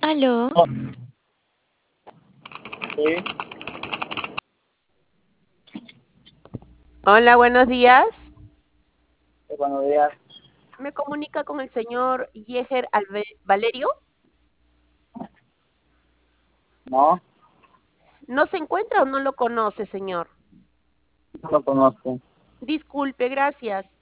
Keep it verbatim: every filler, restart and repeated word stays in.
Aló, Oh, sí, Hola, buenos días. buenos días. Me comunica con el señor Yeger Alve- Valerio. No, ¿No se encuentra o no lo conoce, señor? no lo conozco. Disculpe, gracias.